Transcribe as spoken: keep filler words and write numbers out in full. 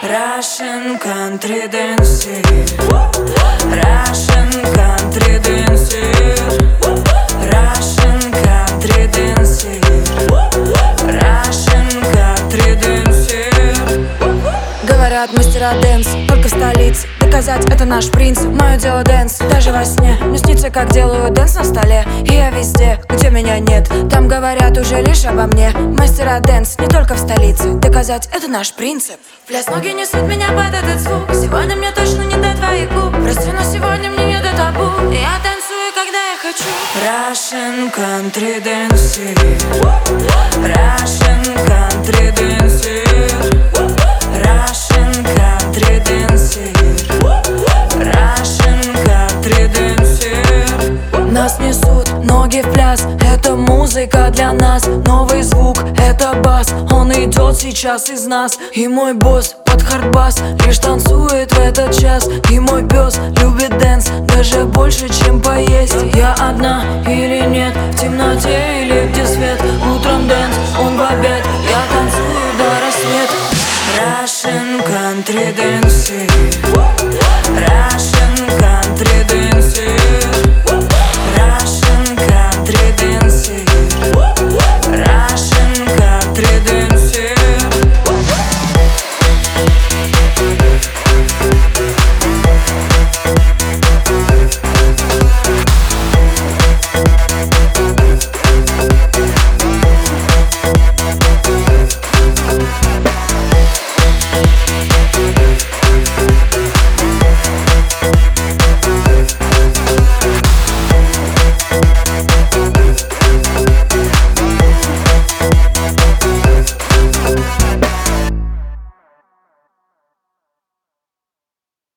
Russian country dancing, Russian country dancing, Russian country dancing, Russian country dancing. Говорят, мастера дэнс только в столице. Доказать это наш принцип. Мое дело дэнс, даже во сне. Мне снится, как делаю дэнс на столе. И я везде, где меня нет. Там говорят уже лишь обо мне. Мастера дэнс не только в столице. Доказать это наш принцип. В пляс ноги несут меня под этот звук. Сегодня мне точно не до твоих губ. Прости, но сегодня мне не до табу. Я танцую, когда я хочу. Russian country dancing, Russian country dancing, Russian country dancing, Russian country dancing. Нас несут ноги в пляс. Это музыка для нас. Новый звук, это бас. Он идет сейчас из нас. И мой босс под хардбас лишь танцует в этот час. И мой пес любит дэнс даже больше, чем поесть. Я одна или нет, в темноте или где свет. Утром дэнс, он в обед. Я танцую до рассвета. Russian country dancing,